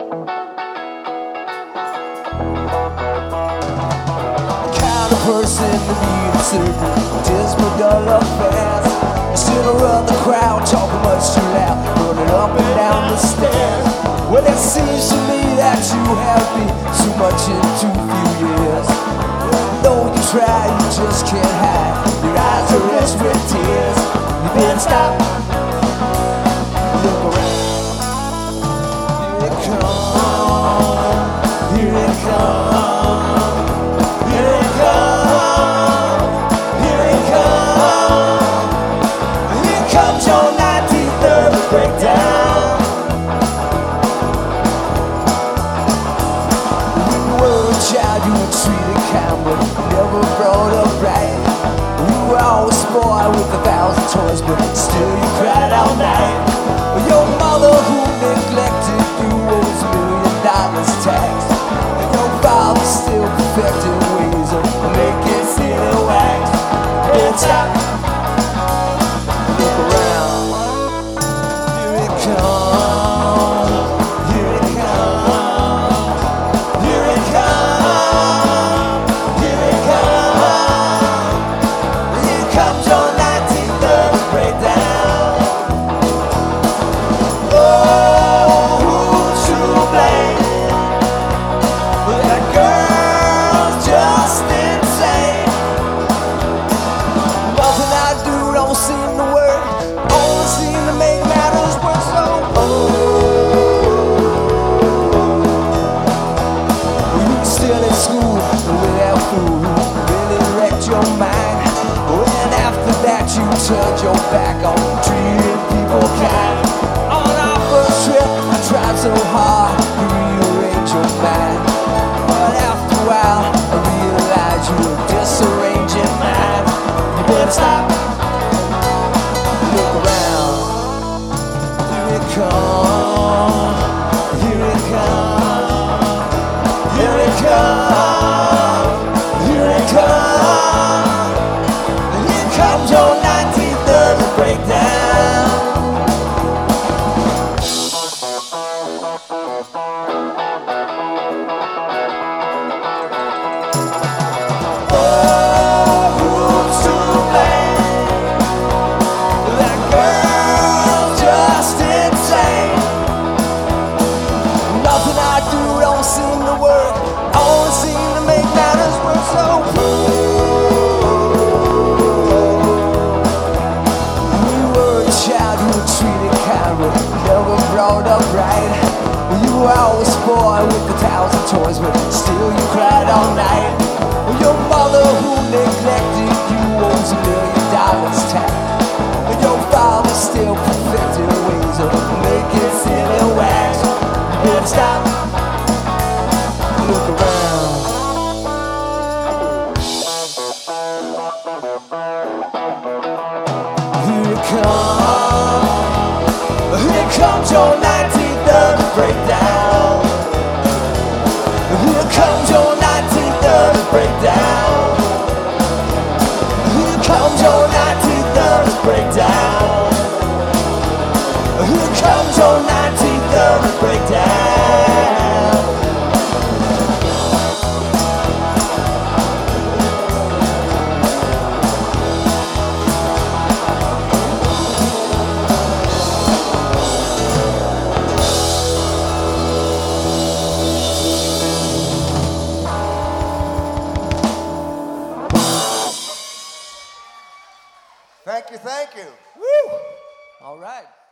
Kind of person to be in certain dismal dull affairs. Still around the crowd, talking much too loud, running up and down the stairs. Well, it seems to me that you have been too much in too few years. Though you try, you just can't hide. Your eyes are rich with tears. You didn't stop. Look around. Here it comes. Here it comes. Here it comes. Here it comes. Here comes your 93rd breakdown. When you were a child, you were treated kind, but never brought up right. You were always spoiled with 1,000 toys, but still you cried all night. Your mother who neglected you owes $1 million tax. And your father still perfected ways of making silly wax. And stop. Look around. Here it comes. Here it comes. Here it comes. Here it comes. Here comes your 93rd breakdown. Oh, who's to blame? That girl's just insane. Nothing I do don't seem to work. Only seem to make matters worse. So, you were still at school with that fool who really wrecked your mind. And after that you turned your back on treating people kind. On our first trip I tried so hard to rearrange your mind, but after a while I realized you were disarranging mine. You better stop. Look around. Here it comes. Here it comes. Here it comes. Here it comes. Here comes your 93rd breakdown. Oh, who's to blame? That girl's just insane. Nothing I do don't seem to work. Only seem to make matters worse. So when you were a child, you were treated kind, but never brought up right. You were always spoiled with 1,000 toys, but still you cried all night. Your mother who neglected you owes $1 million tax. And your father still perfected ways of making silly wax. You better stop. Look around. Here it comes. Here comes your 93rd breakdown. Here comes your 93rd breakdown. Here comes your 93rd breakdown. Here comes your 93rd breakdown. Thank you, thank you. Woo! All right.